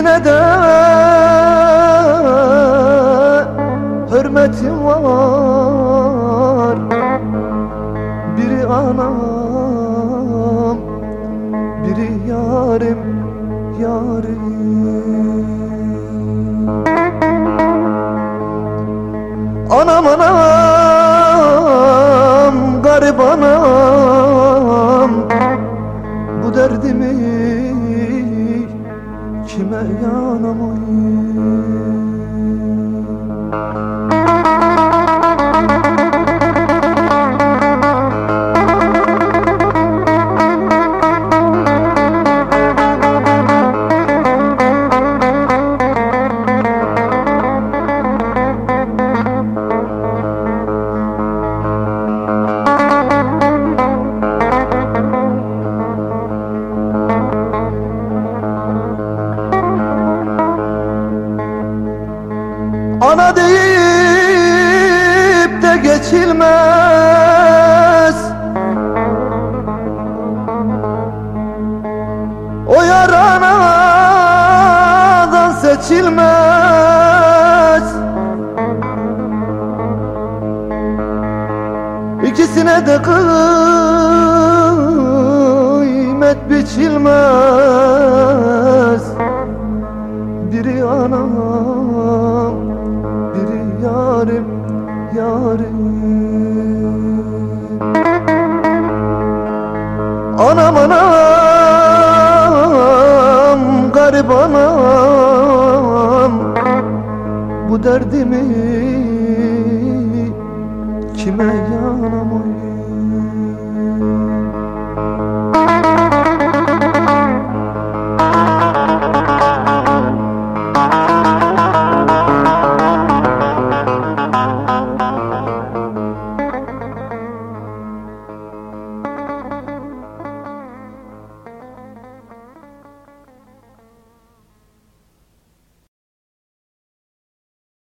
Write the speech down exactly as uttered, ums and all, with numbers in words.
İkisine de hürmetim var. Biri anam, biri yarim, yarim. Anam anam, garip anam, bu derdimi kime yanamayım? Ana deyip de geçilmez, o yar anadan seçilmez. İkisine de kıymet biçilmez. Biri anam, biri yarim, yarim. Anam anam, garip anam, bu derdimi kime yanamam?